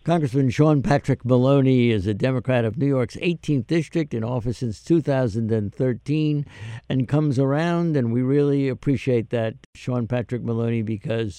Congressman Sean Patrick Maloney is a Democrat of New York's 18th District, in office since 2013, and comes around, and we really appreciate that, Sean Patrick Maloney, because,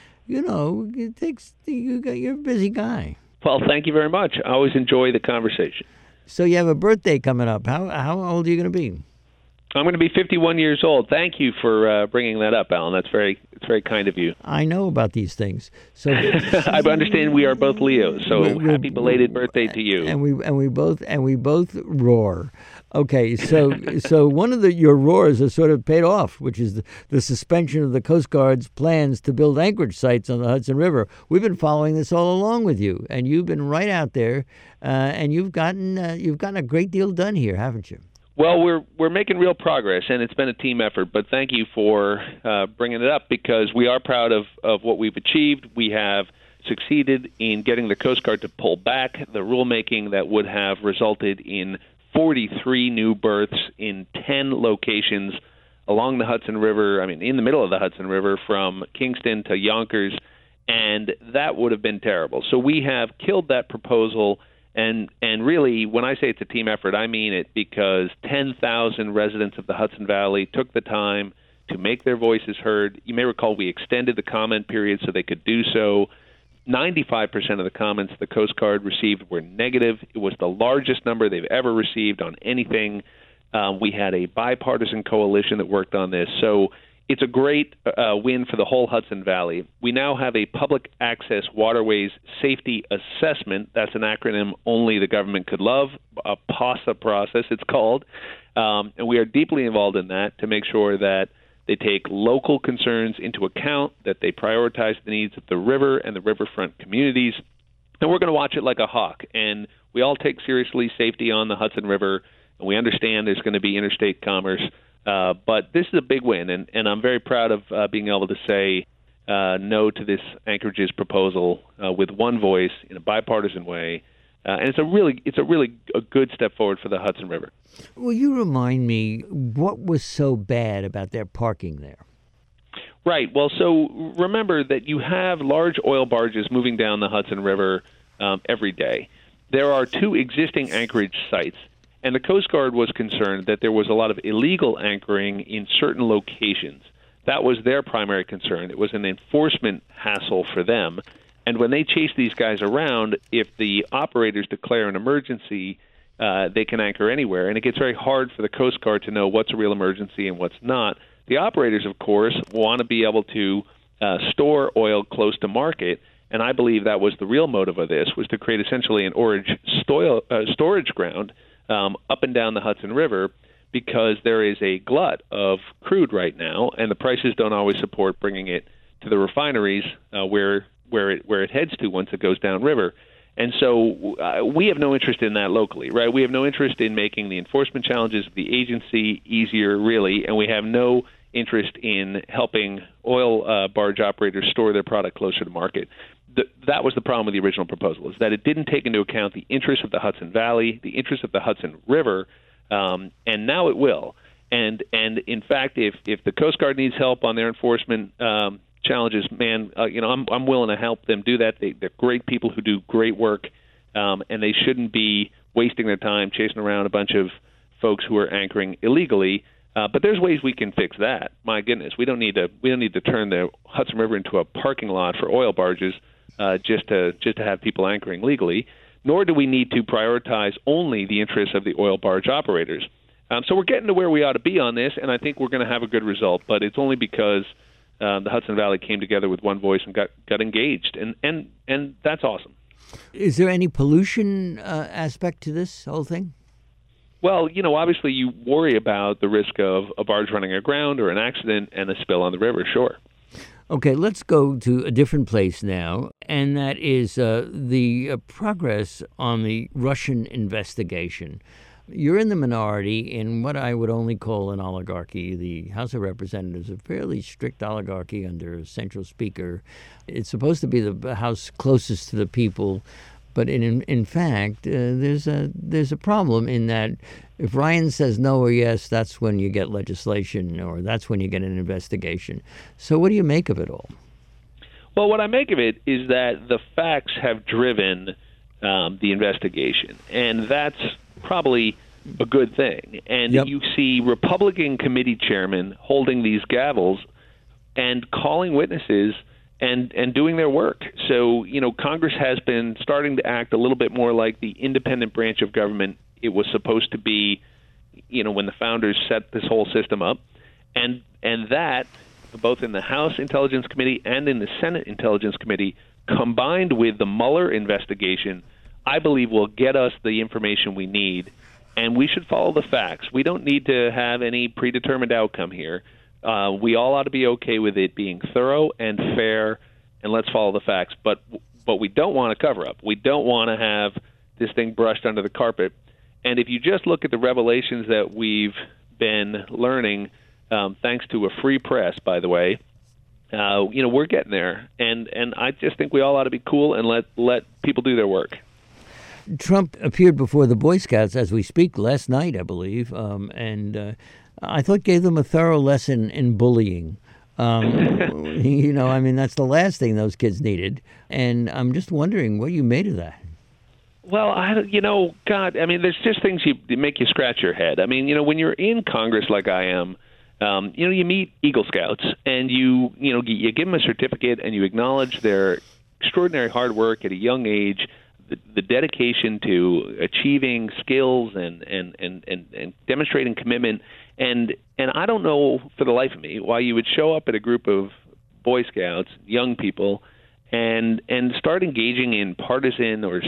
you're a busy guy. Well, thank you very much. I always enjoy the conversation. So you have a birthday coming up. How old are you going to be? I'm going to be 51 years old. Thank you for bringing that up, Alan. It's very kind of you. I know about these things. So I understand we are both Leos. So happy belated birthday to you. And we both roar. Okay, so one of your roars has sort of paid off, which is the suspension of the Coast Guard's plans to build anchorage sites on the Hudson River. We've been following this all along with you, and you've been right out there, and you've gotten a great deal done here, haven't you? Well, we're making real progress, and it's been a team effort. But thank you for bringing it up, because we are proud of what we've achieved. We have succeeded in getting the Coast Guard to pull back the rulemaking that would have resulted in 43 new berths in 10 locations along the Hudson River, in the middle of the Hudson River, from Kingston to Yonkers, and that would have been terrible. So we have killed that proposal. And really, when I say it's a team effort, I mean it, because 10,000 residents of the Hudson Valley took the time to make their voices heard. You may recall we extended the comment period so they could do so. 95% of the comments the Coast Guard received were negative. It was the largest number they've ever received on anything. We had a bipartisan coalition that worked on this. So it's a great win for the whole Hudson Valley. We now have a Public Access Waterways Safety Assessment. That's an acronym only the government could love, a PASA process it's called. And we are deeply involved in that to make sure that they take local concerns into account, that they prioritize the needs of the river and the riverfront communities. And we're going to watch it like a hawk. And we all take seriously safety on the Hudson River, and we understand there's going to be interstate commerce. But this is a big win, and I'm very proud of being able to say no to this anchorages proposal with one voice in a bipartisan way. And it's a really good step forward for the Hudson River. Will you remind me what was so bad about their parking there? Right. Well, so remember that you have large oil barges moving down the Hudson River every day. There are 2 existing anchorage sites. And the Coast Guard was concerned that there was a lot of illegal anchoring in certain locations. That was their primary concern. It was an enforcement hassle for them. And when they chase these guys around, if the operators declare an emergency, they can anchor anywhere. And it gets very hard for the Coast Guard to know what's a real emergency and what's not. The operators, of course, want to be able to store oil close to market. And I believe that was the real motive of this, was to create essentially an storage ground up and down the Hudson River, because there is a glut of crude right now, and the prices don't always support bringing it to the refineries where it heads to once it goes downriver. And so we have no interest in that locally, right? We have no interest in making the enforcement challenges of the agency easier, really, and we have no interest in helping oil barge operators store their product closer to market. That was the problem with the original proposal, is that it didn't take into account the interests of the Hudson Valley, the interests of the Hudson River, and now it will. And in fact, if the Coast Guard needs help on their enforcement challenges, man, I'm willing to help them do that. They're great people who do great work, and they shouldn't be wasting their time chasing around a bunch of folks who are anchoring illegally. But there's ways we can fix that. My goodness, we don't need to turn the Hudson River into a parking lot for oil barges. Just to have people anchoring legally, nor do we need to prioritize only the interests of the oil barge operators. So we're getting to where we ought to be on this, and I think we're going to have a good result, but it's only because the Hudson Valley came together with one voice and got engaged, and that's awesome. Is there any pollution aspect to this whole thing? Well, obviously you worry about the risk of a barge running aground or an accident and a spill on the river, sure. Okay, let's go to a different place now, and that is the progress on the Russian investigation. You're in the minority in what I would only call an oligarchy. The House of Representatives is a fairly strict oligarchy under a central speaker. It's supposed to be the house closest to the people, but in fact, there's a problem in that if Ryan says no or yes, that's when you get legislation, or that's when you get an investigation. So what do you make of it all? Well, what I make of it is that the facts have driven the investigation, and that's probably a good thing. And Yep. you see Republican committee chairmen holding these gavels and calling witnesses and doing their work. So, Congress has been starting to act a little bit more like the independent branch of government it was supposed to be, when the founders set this whole system up. And that, both in the House Intelligence Committee and in the Senate Intelligence Committee, combined with the Mueller investigation, I believe will get us the information we need. And we should follow the facts. We don't need to have any predetermined outcome here. We all ought to be okay with it being thorough and fair, and let's follow the facts. But we don't want a cover-up. We don't want to have this thing brushed under the carpet. And if you just look at the revelations that we've been learning, thanks to a free press, by the way, we're getting there. And I just think we all ought to be cool and let people do their work. Trump appeared before the Boy Scouts as we speak last night, I believe, and I thought gave them a thorough lesson in bullying. That's the last thing those kids needed. And I'm just wondering what you made of that. Well, God, there's just things that make you scratch your head. When you're in Congress like I am, you meet Eagle Scouts and you give them a certificate and you acknowledge their extraordinary hard work at a young age, the dedication to achieving skills and demonstrating commitment. And I don't know for the life of me why you would show up at a group of Boy Scouts, young people, and start engaging in partisan or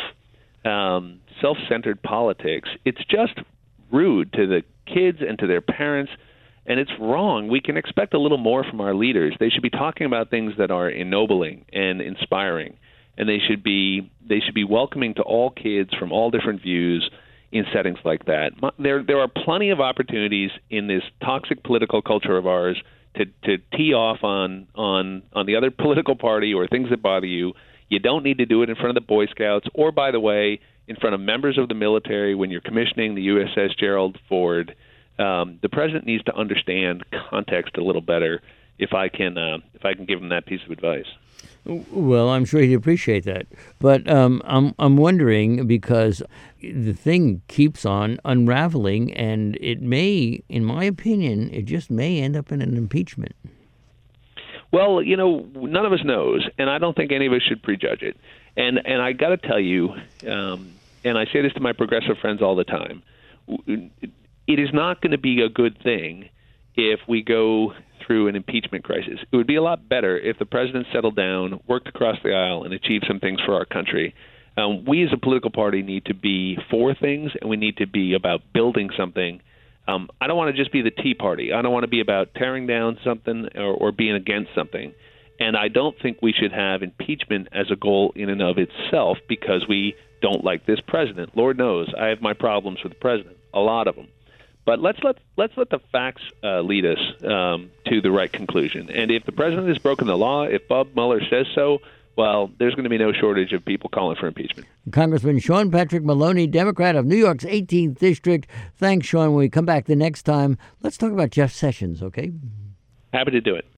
self-centered politics. It's just rude to the kids and to their parents, and it's wrong. We can expect a little more from our leaders. They should be talking about things that are ennobling and inspiring, and they should be welcoming to all kids from all different views in settings like that. There are plenty of opportunities in this toxic political culture of ours to tee off on the other political party or things that bother you. You don't need to do it in front of the Boy Scouts or, by the way, in front of members of the military when you're commissioning the USS Gerald Ford. The president needs to understand context a little better. If I can give him that piece of advice. Well, I'm sure he'd appreciate that. But I'm wondering, because the thing keeps on unraveling, and it may, in my opinion, it just may end up in an impeachment. Well, none of us knows, and I don't think any of us should prejudge it. And I got to tell you, and I say this to my progressive friends all the time, it is not going to be a good thing if we go through an impeachment crisis. It would be a lot better if the president settled down, worked across the aisle, and achieved some things for our country. We as a political party need to be for things, and we need to be about building something. I don't want to just be the Tea Party. I don't want to be about tearing down something or being against something. And I don't think we should have impeachment as a goal in and of itself because we don't like this president. Lord knows I have my problems with the president, a lot of them. But let's let the facts lead us to the right conclusion. And if the president has broken the law, if Bob Mueller says so, well, there's going to be no shortage of people calling for impeachment. Congressman Sean Patrick Maloney, Democrat of New York's 18th District. Thanks, Sean. When we come back the next time, let's talk about Jeff Sessions, okay? Happy to do it.